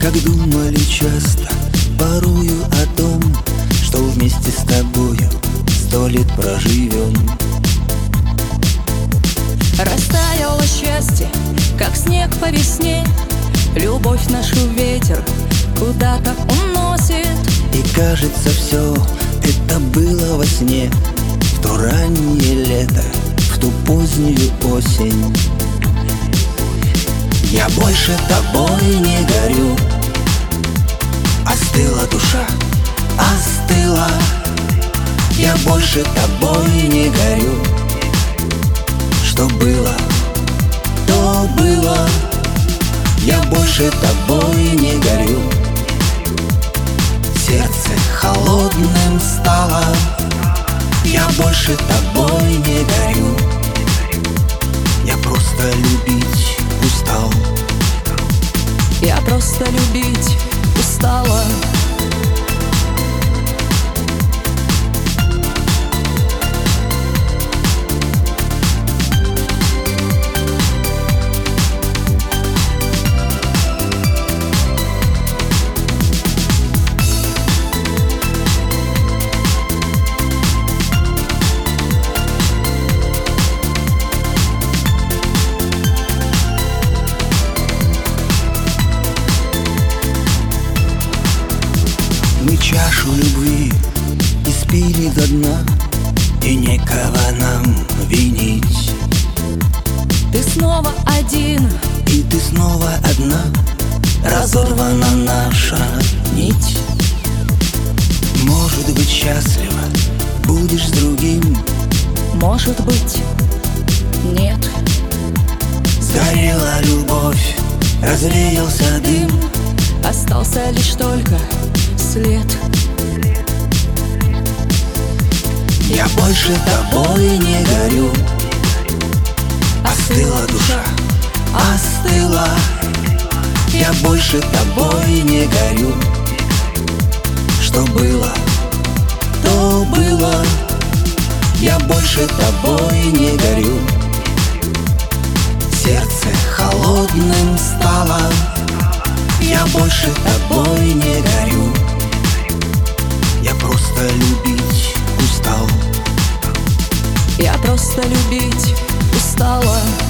как думали часто, порою о том, что вместе с тобою 100 лет проживем. Растаяло счастье, как снег по весне, любовь нашу ветер куда-то уносит. И кажется, все это было во сне, в то раннее лето, в ту позднюю осень. Я больше тобой не горю, остыла душа, остыла. Я больше тобой не горю, что было, то было. Я больше тобой не горю, сердце холодным стало. Я больше тобой не горю, я просто любить устал. Я просто любить устала. Мы чашу любви испили до дна, и некого нам винить. Ты снова один, И ты снова одна, разорвана наша нить. Может быть, счастлива будешь с другим, может быть, нет. сгорела любовь, развеялся дым. Остался лишь только след. Я больше тобой не горю, остыла душа, остыла. Я больше тобой не горю, что было, то было. Я больше тобой не горю, сердце холодным стало. Я больше тобой не горю, я просто любить устал. Я просто любить устала.